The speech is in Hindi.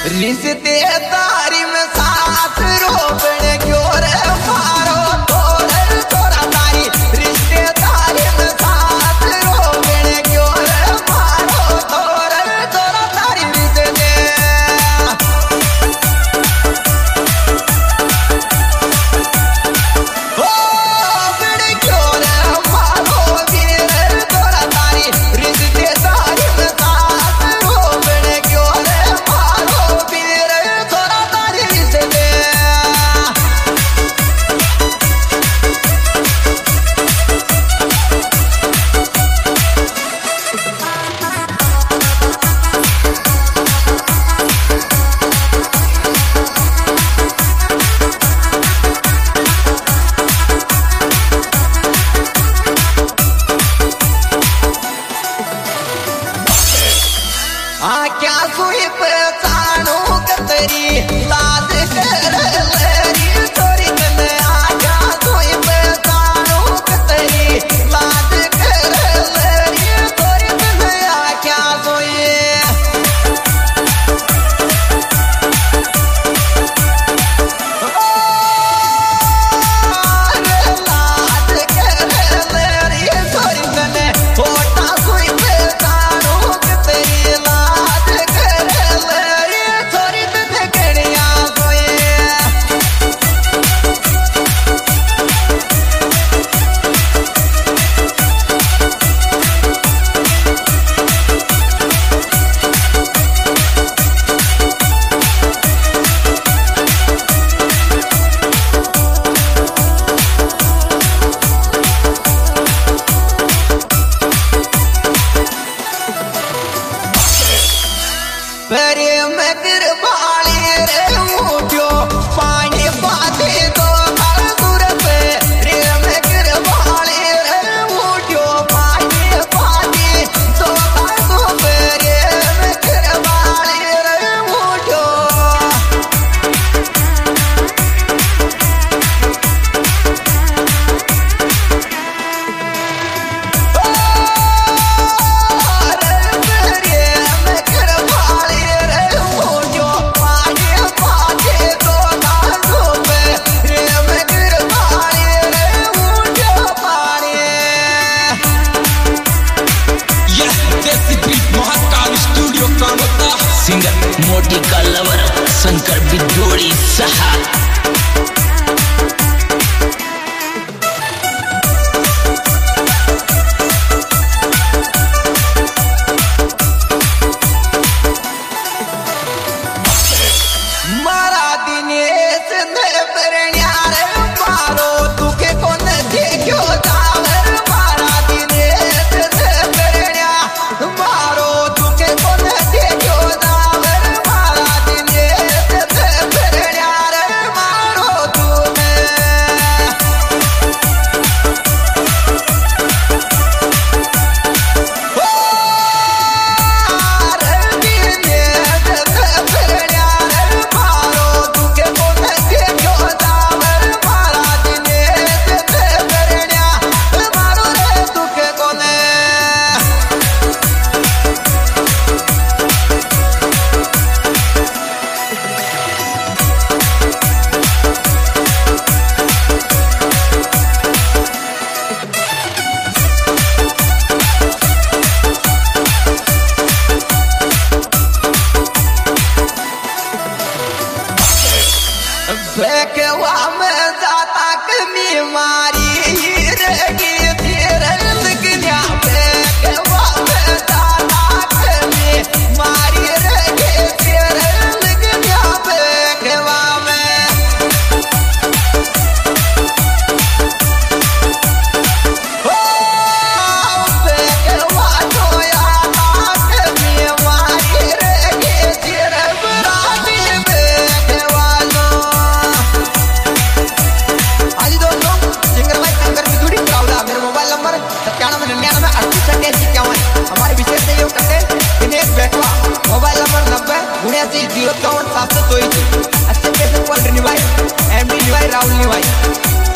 रिश्ते तारी में साथ रोपण क्यों रे मारो तोरे तोरा तारी रिश्ते तारी में साथ रोपण क्यों रे मारो तोरे तोरा तारी रिश्ते ओ बड़े क्यों रे मारो वीर तोरा तारी रिश्ते तारी में साथ रोपण क्यों रे मारो वीर तोरा तारी रिश्ते क्या सुई पहचानो कतरी लाज कर लेरी तोरी कने क्या सुई पहचानो कतरी लाज कर लेरी तोरी कने क्या सुई लाज कर लेरी तोरी कने छोटा सुई पहचानो कतरी लाज कर लेरी तोरी कने कड़िया सोए प्रेम कृपाली रे उठ्यो पानी पाते तो दूर पे प्रेम कृपाली रे उठ्यो पानी पाते तो प्रेम कृपाली रे उठ्यो सिंगर मोटी का लवर शंकर बिजोड़ी सहा मारा दिनेश ने परण्यार मारो तुके कोन देखो जावर मारा दिनेश ने परण्या मारो तुके कोन देखो जावर मारा दिनेश ने परण्यार मारो तूने फेंकवा में जाता कमी मारी रहेगी तेरे लगनिया फेंकवा में जाता कमी मारी रहेगी तेरे लगनिया फेंकवा में फेंकवा तो यादा कमी मारी रहेगी तेरे बराती फेंकवा लो आज दोस्तों सिंगर भाई शंकर बिजोड़ी प्रावला मेरा मोबाइल नंबर 9799388851 हमारे विशेष सहयोग करते दिनेश बैठवा मोबाइल नंबर 90 79 054 724 अच्छे पैसे क्वालिटी निभाई एमडी निभाई राहुल निभाई